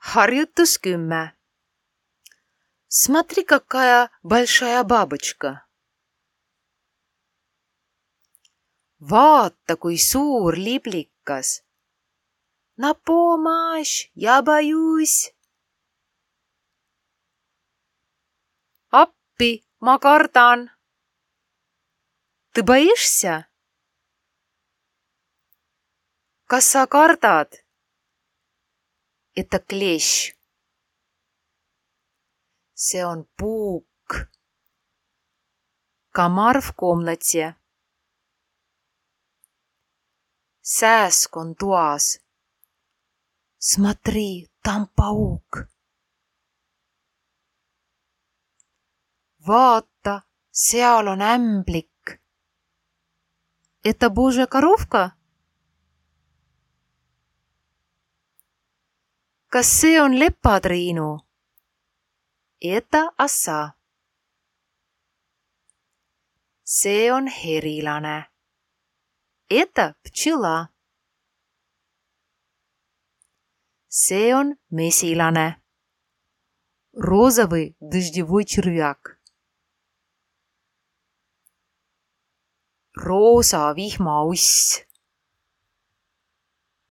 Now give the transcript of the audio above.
Harjutus 10. Смотри, какая большая бабочка. Vaata, kui suur liblikas. На помощь, я боюсь. Appi, ma kardan. Ты боишься? Kas sa kardad? Это клещ. See on puuk. Комар в комнате. Sääsk on toas. Смотри, там паук. Vaata, seal on ämblik. Это Божья коровка? Kas see on lepatriinu? Это оса. See on herilane. Это пчела. See on mesilane. Розовый дождевой червяк. Roosa vihmauss.